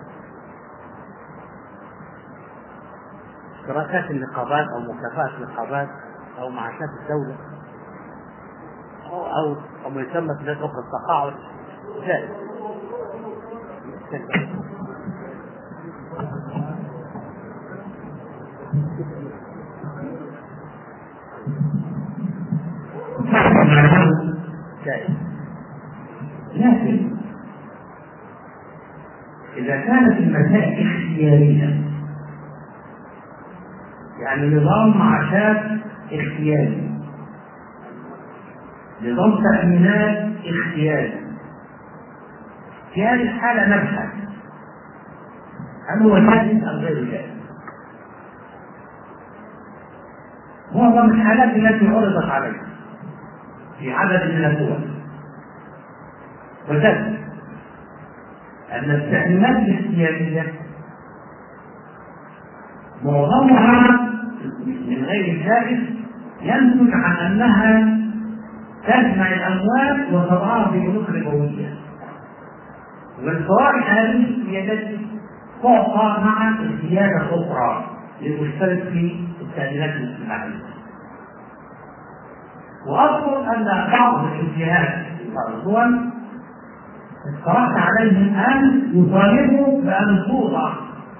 اشتراكات النقابات أو مكافآت النقابات أو معاشات الدولة أو أو أو ما يسمى في ذات أخرى التقاعد جائز. جائز. لكن إذا كانت المسائل اختيارية، يعني نظام معاشات اختياري، نظام تأمينات اختياري، في هذه الحالة نبحث هل هو جائز أم غير جائز. معظم الحالات التي عرضت علينا في عدد من الدول وجدت أن التأمينات الاحتياجية معظمها من غير الجائز ينتج عن أنها تجمع الأموال وتضعها في بنوك ربوية، والفوائد هذه الزيادات تعطى مع الزيادة الأخرى للمشترك في التأمينات الاجتماعية. وأذكر أن بعض الجهات في بعض الدول اقترحت عليهم أن يطالبوا بأن توضع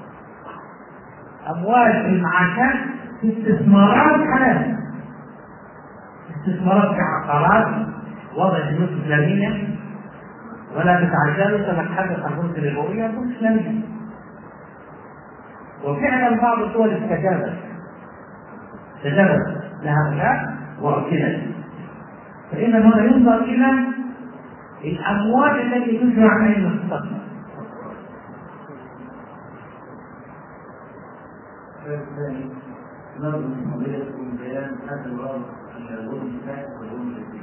أموال المعاشات في استثمارات حلال، استثمارات في عقارات، وضع فلوس إسلامية، ولا تتعجلوا كما تحدث عن فلوس الربوية فلوس إسلامية. وفعلا بعض الدول استجابت استجابت لهؤلاء وأرسلت. فإذا هنا ينظر إلى الأموال التي تجمع بين المستثمر. الثاني نظر من قضية بيان هذا الغرض أن الغرض الفاحش والغرض اليسير.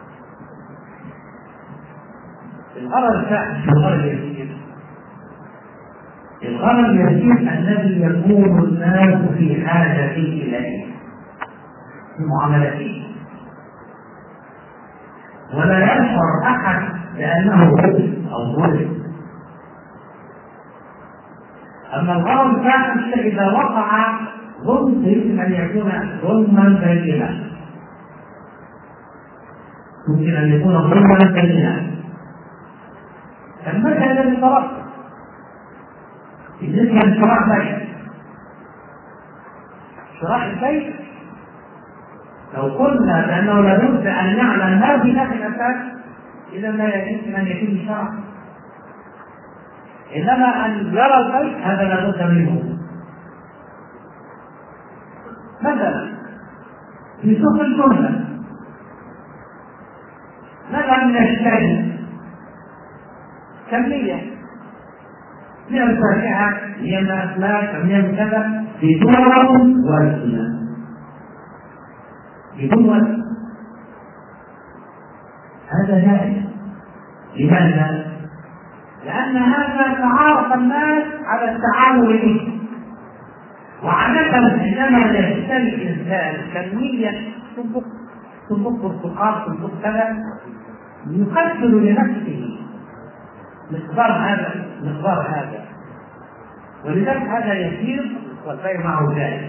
الغرض الفاحش والغرض اليسير، الغرض اليسير الذي يكون الناس في حاجة إليه في معاملته ولا يشعر أحد بأنه ظلم أو ظلم. أما الغرض الفاحش إذا وقع ظلم يمكن أن يكون ظلما بينا، يمكن أن يكون ظلما بينا كالمثل الذي ضربته بالنسبة لشراء بيت. شراء البيت لو قلنا بأنه لابد أن نعلم ما في داخل الأساس إذا لا يمكن أن يكون شرعا، إنما أن يرى البيت هذا لابد منه. مثلا في سوق الجملة مثلا نشتري كمية من الفاكهة هي من الأسماك كمية من كذا بدون وزن، بدون وزن، هذا جائز. لماذا؟ لأن هذا تعارف الناس على التعامل به. وعادة عندما يشتري الإنسان كمية صندوق صندوق برتقال صندوق كذا يقدر لنفسه مقدار هذا مقدار هذا، ولذلك هذا يسير والبيع معه جائز.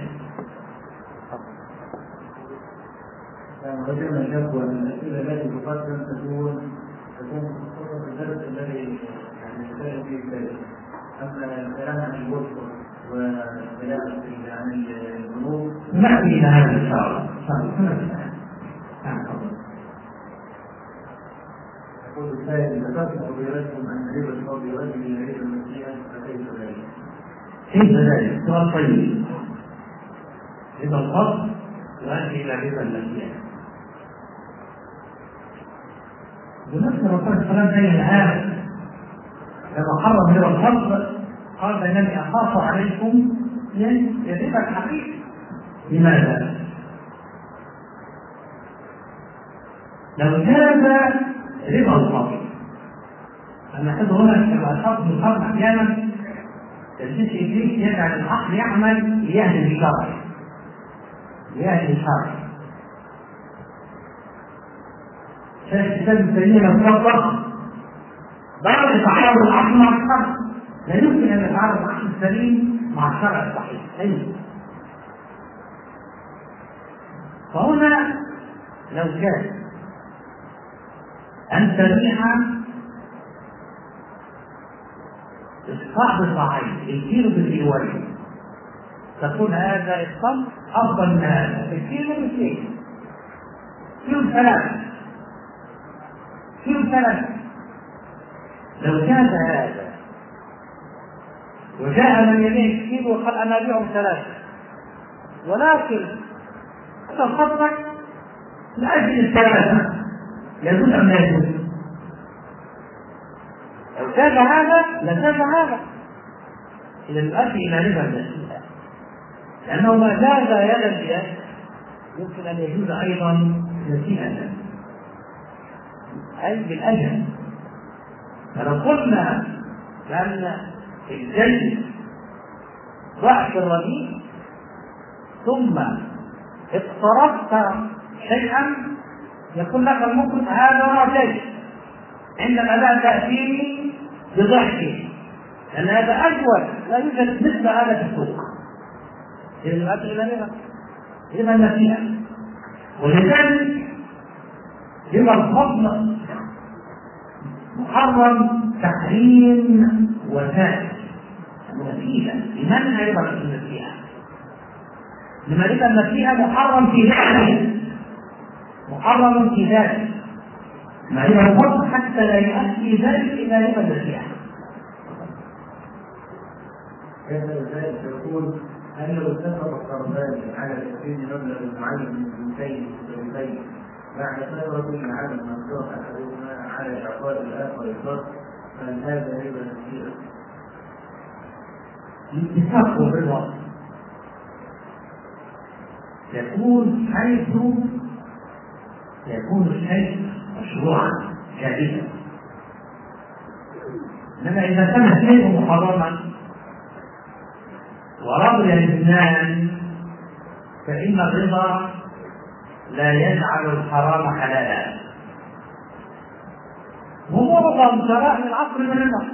وجدنا شكوى من الأسئلة التي تقدم تكون تكون خصوصا في الدرس الذي يعني يشتغل فيه الدرس. أما الكلام عن البورصة والكلام عن البنوك نأتي إلى هذا إن شاء الله. يقول السائل ذكرت خبيرتكم أن ربا الفضل يؤدي إلى ربا المسيئة فكيف ذلك؟ كيف ذلك؟ سؤال طيب. ربا الفضل يؤدي إلى ربا المسيئة. ونفس الرسول صلى الله عليه وسلم بين هذا لما حرم ربا الفضل قال إنني أخاف عليكم من الربا الحقيقي. لماذا؟ لو كان ربا الفضل أنا أخذ هنا الأشخاص بالفضل أحيانا تجلس إبليس يجعل العقل يعمل ليهدم الشرع ليهدم الشرع. شيخ الإسلام ابن تيمية الفضل بعد تعارض العقل مع الشرع لا يمكن أن يتعارض العقل السليم مع الشرع الصحيح. أيوه. فهنا لو كان أن تبيع إصحاء بصاعين الكيلو بالكيلوين تكون هذا الصنف أفضل من هذا الكيلو بالكيلو كيلو ثلاثة كيلو ثلاثة. لو كان هذا وجاء من يمين كيلو وقال أنا أبيعهم ثلاثة ولكن تصدق لأجل الثلاثة يجوز أم لا يجوز؟ لو كان هذا لكان هذا إلى الأكل إلى ربا المسيئة، لأنه ما زاد يدا بيد يمكن أن يجوز أيضا مسيئة أي بالأجل. فلو قلنا بأن الجيد ضعف الرديء ثم اقترفت شيئا يكون لك المخرج هذا هو جيد، عندما لا تأتيني بضحكه لأن هذا أجود لا يوجد مثل هذا في السوق. إذا الأكل إلى إذا النسيئة، ولذلك يبقى الفضل محرم تحريم وسائل وسيلة لمن أيضا النسيئة، لماذا النسيئة محرم في ذاته محرم في ذاته ما هي الفضل حتى لا يؤدي ذلك إلى ربا النسيئة. كذا ذلك يقول أن لو اتفق الطرفان على تسديد مبلغ معين من اثنتين مختلفين بعد فترة من عدم مقدور أحدهما على إعطاء الآخر الفرق فهل هذا ربا نسيئة؟ الاتفاق بالوصف يكون حيث يكون الشيء مشروعا جائزا، انما اذا كان الشيء محرما ورضي الاثنان فان الرضا لا يجعل الحرام حلالا، ومعظم شرائع العصر من الرضا.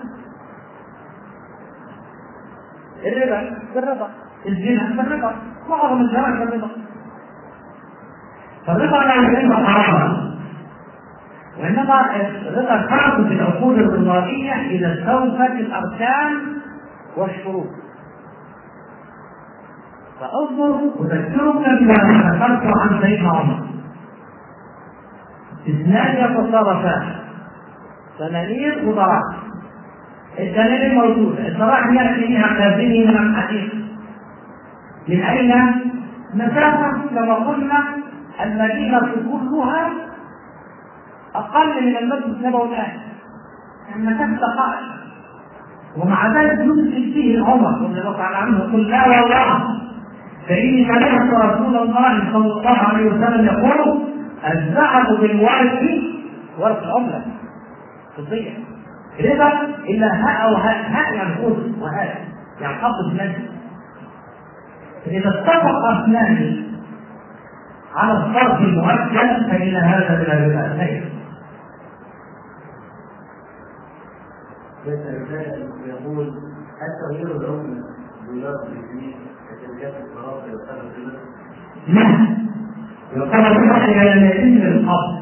الربا بالرضا، الزنا بالرضا، معظم الشرائع بالرضا. فالرضا لا يكون حراما، وانما الرضا خاص بالعقود الرضائيه اذا استوفت الاركان والشروط. فانظر اذكرك بما ذكرت عن سيدنا عمر، اثنان يتصرفان دنانير وضراعات، الدنانير موجوده، الضراعات ياتي بها خازنه من الحديث من اين؟ مسافه كما قلنا المدينه كلها اقل من المسجد النبوي الان، يعني مسافه دقائق، ومع ذلك يمسك فيه عمر رضي الله تعالى عنه يقول لا والله فاني سمعت رسول الله صلى الله عليه وسلم يقول الذهب بالورق ورق العمله فضيه ربا الا هاء وهاء، هاء يعني خذ وهاء يعني حط بنفسه. فاذا اتفق اثنان على الصرف المؤجل فإن هذا من الربا خير. يقول التغيير العملة دولار بالجنيه كشركات الصرافة يعتبر ربا؟ لا، يعتبر ربا إلى أن يتم القبض.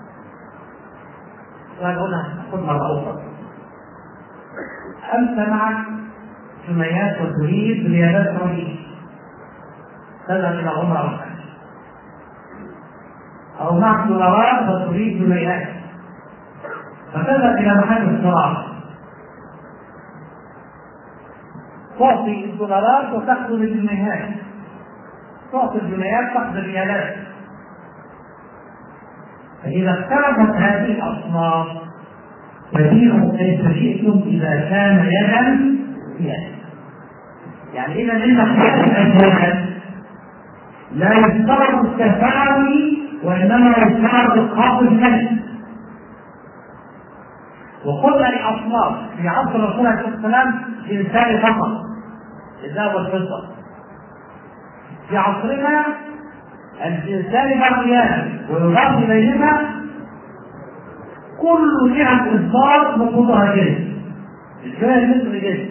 وهنا خذ مرة أخرى، أنت معك سميات وتريد ريالات رهيبة تذهب إلى عمرة وحج، أو معك دولارات وتريد جنيهات فتذهب إلى محل الصرافة تعطي الدولارات وتأخذ الجنيهات، تعطي الجنيهات تأخذ الريالات. فإذا اختلفت هذه الأصناف فبيعوا كيف شئتم إذا كان يدا بيد. يعني إذا عند اختلاف الأجناس لا يشترط التفاوي وإنما يشترط الخاطر النفس. وقلنا لأصناف في عصر الرسول عليه الصلاة والسلام إنسان فقط الذهب والفضة، في عصرنا الإنسان باقيان ويضاف إليهما كل جهة إصدار نقودها جنس، الجنيه المصري جنس،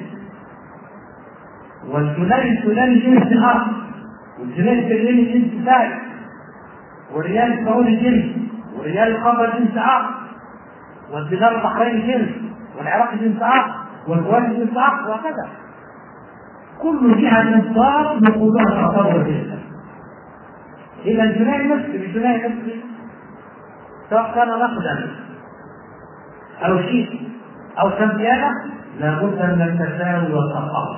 والسوداني السوداني جنس آخر، والجنيه السوداني جنس ثالث، والريال السعودي جنس، والريال القطري جنس آخر، والدينار البحريني جنس، والعراقي جنس آخر، والكويتي جنس آخر، وهكذا. كل جهة إصدار نقودها تعتبر جنسا. إذا الجنيه المصري بالجنيه المصري سواء كان نقدا أو شيء أو سميانة لابد من التساوي والتفاضل.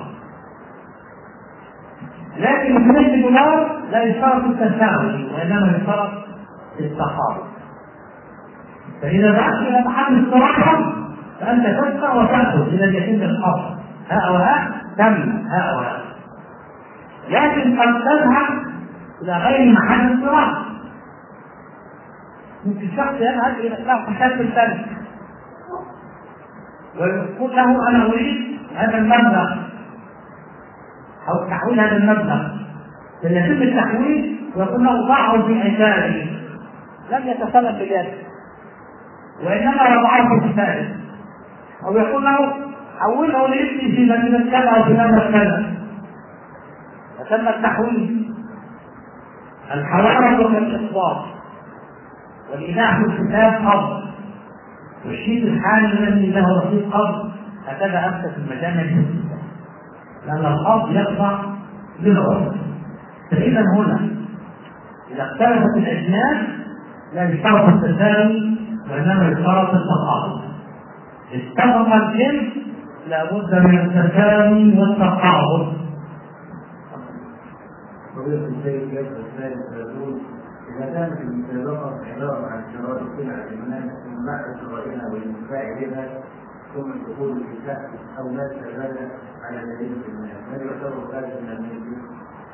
لكن الجنيه الدولار لا يشترط التساوي وإنما يشترط التفاضل. فإذا ذهبت إلى محل الصراحة فأنت تدفع وتأخذ إذا يتم الحظ هاء وهاء تم هاء وهاء. لكن قد تذهب إلى غير محل الصراحة، ممكن شخص يذهب إلى حساب الثاني ويقول له انا اريد هذا المبلغ او تحويل هذا المبلغ، فيتم التحويل ويقول له ضعه في حسابي، لم يتسلم باليد وانما وضعه في حسابه، او يقول له حوله لابني في مدينه كذا او في مبلغ كذا، فتم التحويل. الحوالة والاصدار والايداع في الكتاب قبض، والشيء الحالي الذي له رصيد قبض، هكذا امسك المجامع الجديده، لان القبض يخضع للعرف. فاذا هنا اذا اختلفت الاجناس لا يشترط التساوي وانما يشترط التقابل. اتفق الجنس لابد من التساوي والتقابل. فضيلة الشيخ يجب الثالث يقول إذا كانت المسابقة عبارة عن شراء سلع الإمام ثم بعد شرائها والانتفاع بها ثم الدخول في كأس أو لا استعمال على مدينة الناس، هل يعتبر هذا من المسلمين؟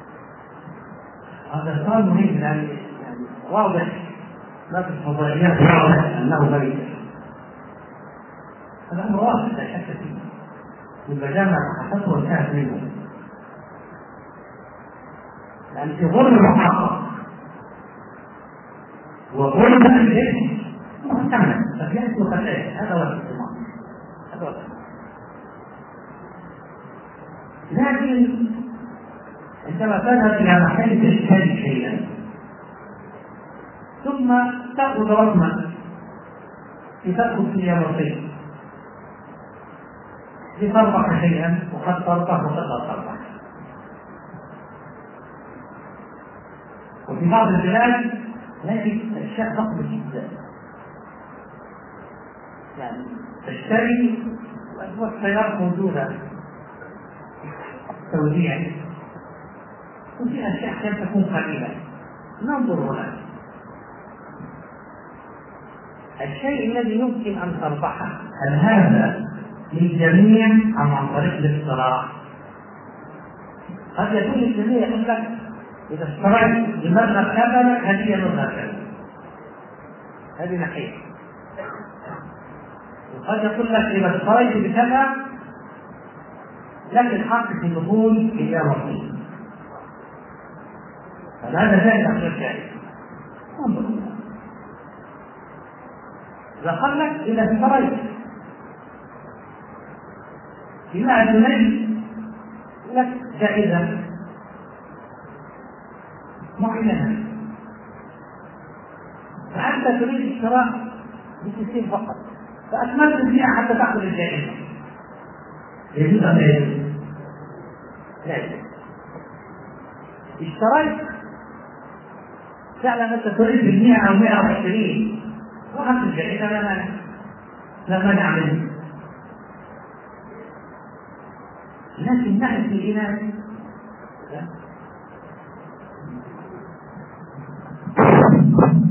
هذا سؤال مهم، يعني واضح ما في الفضائيات واضح أنه بيت. هذا أمر واضح لا شك فيه، والمجامع حقته وانتهت منه، يعني في ظلم المحقق وظلم الجسم محتمل، فكانت وخلاه، هذا هو الاحتمال، هذا هو الاحتمال. لكن عندما تذهب إلى محل تشتري شيئا ثم تأخذ رقما لتأخذ في يومين لتربح شيئا وقد تربح وقد لا تربح، وفي بعض البلاد نجد أشياء ضخمة جدا، يعني تشتري والسيارات موجودة توزيع، وفي أشياء كانت تكون قليلة. ننظر هنا الشيء الذي يمكن أن تربحه، هل هذا للجميع أم عن طريق الاقتراح؟ قد يكون الجميع يقول لك إذا اشتريت بمبلغ كذا هدية مبلغ كذا، هذه ناحية. وقد يقول لك إذا اشتريت بكذا لك الحق في الدخول في يوم، فهذا جائز أم غير جائز؟ انظر، إذا قال لك إذا اشتريت بمئة جنيه لك جائزة معينة، فأنت تريد الشراء بستين فقط، فأكملت البيع حتى تأخذ الجائزة، يجوز أم لا يجوز؟ لا يجوز. اشتريت فعلا أنت تريد بالمئة أو مئة وعشرين وأخذت الجائزة، لا مانع، لا مانع منه. لكن نأتي إلى Thank you.